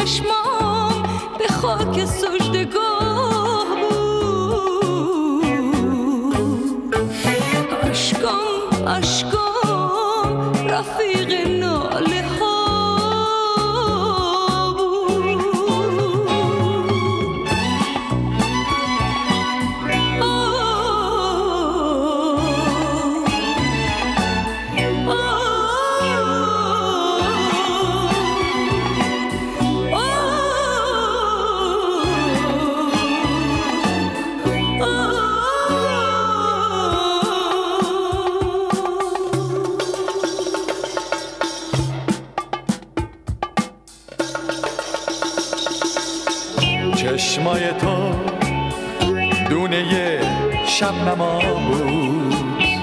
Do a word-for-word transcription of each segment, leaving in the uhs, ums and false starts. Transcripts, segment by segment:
چشمام به خاک سجدگاه بود. اشکام اشکام رفیق ناله ها چشمای تو دونه شبنما بود،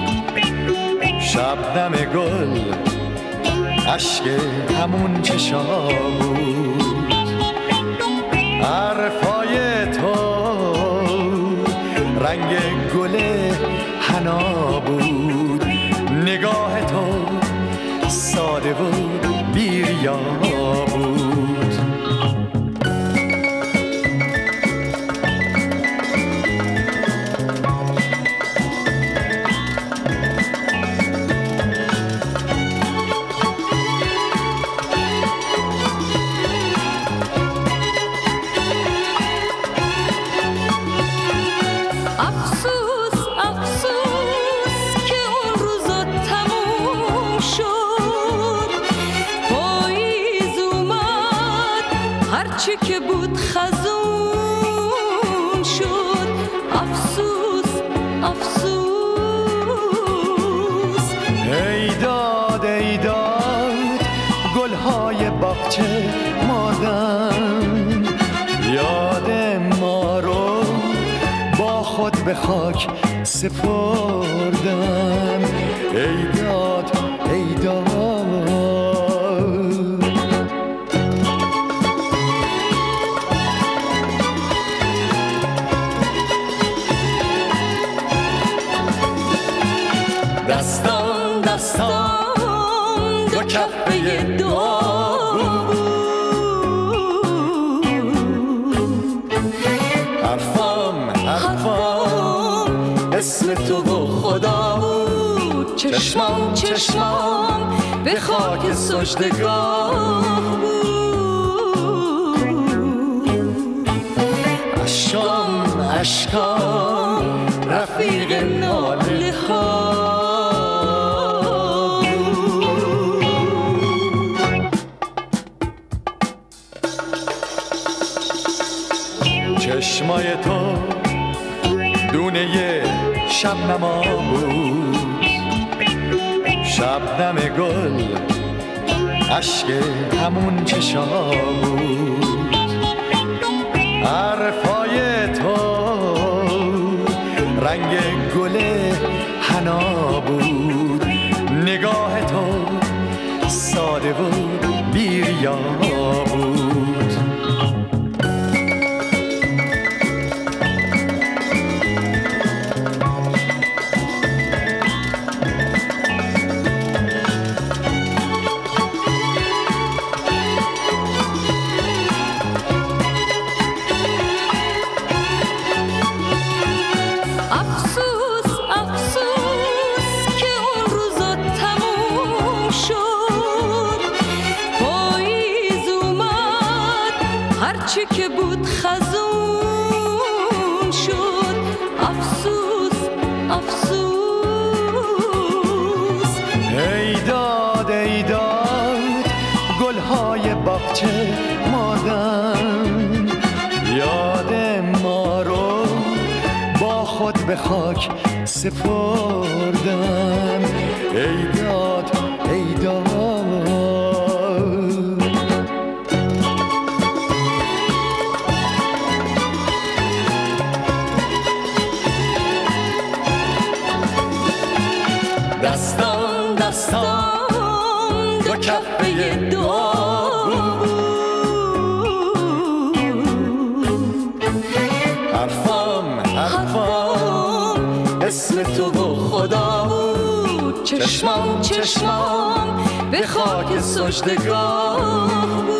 شبنم گل عشق همون چشا بود. حرفای تو رنگ گل حنا بود، نگاه تو ساده و بی‌ریا بود. هرچی که بود خزون شد. افسوس افسوس ای داد ای داد گلهای باغچه مادم، یاد ما رو با خود به خاک سپردم. ای داد ای داد دستان دستان دو کفه دعا بود. حرفام حرفام اسم تو و خدا بود. چشمام چشمام به خاک سجدگاه بود. اشکام اشکام رفیق ناله ها. چشمای تو دونه شبنما بود، شبنم گل عشق همون چشا بود. حرفای تو رنگ گل حنا بود، نگاه تو ساده و بی‌ریا بود. هرچی که بود خزون شد. افسوس افسوس ای داد ای داد گلهای باغچه مادم، یاد ما رو با خود به خاک سپردم. ای داد ای داد دستان دستان دو کفه دعا بود. حرفام حرفام اسم تو و خدا بود. چشمام چشمام به خاک سجدگاه بود.